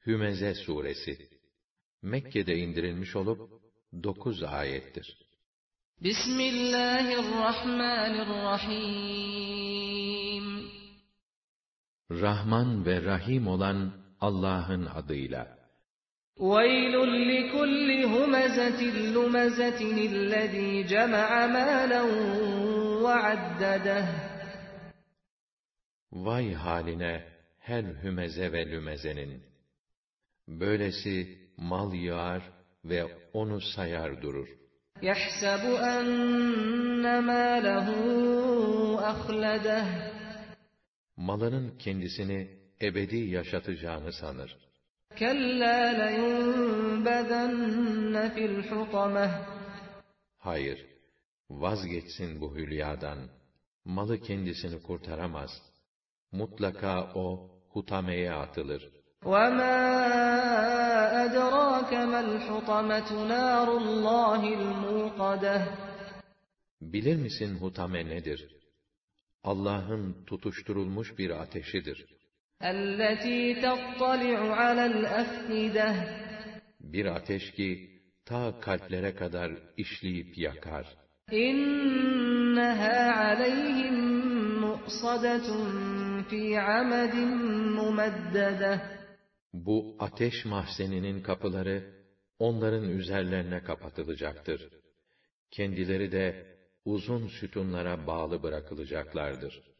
Hümeze suresi Mekke'de indirilmiş olup 9 ayettir. Bismillahirrahmanirrahim. Rahman ve Rahim olan Allah'ın adıyla. وَيْلٌ لِكُلِّ هُمَزَةٍ لُمَزَةٍ الَّذ۪ي جَمَعَ مَالًا وَعَدَّدَهُ. Vay haline her hümeze ve lümezenin! Böylesi mal yığar ve onu sayar durur. يَحْسَبُ أَنَّ مَالَهُ أَخْلَدَهُ. Malının kendisini ebedi yaşatacağını sanır. كَلَّا لَيُنْبَذَنَّ فِي الْحُطَمَةِ. Hayır, vazgeçsin bu hülyadan. Malı kendisini kurtaramaz. Mutlaka o hutameye atılır. وَمَا أَدْرَاكَ مَا الْحُطَمَةُ نَارُ اللّٰهِ الْمُوقَدَةُ. Bilir misin hutame nedir? Allah'ın tutuşturulmuş bir ateşidir. الَّتِي تَطَّلِعُ عَلَى الْأَفْئِدَةِ. Bir ateş ki ta kalplere kadar işleyip yakar. إِنَّهَا عَلَيْهِمْ مُؤْصَدَةٌ فِي عَمَدٍ مُمَدَّدَةٍ. Bu ateş mahzeninin kapıları onların üzerlerine kapatılacaktır. Kendileri de uzun sütunlara bağlı bırakılacaklardır.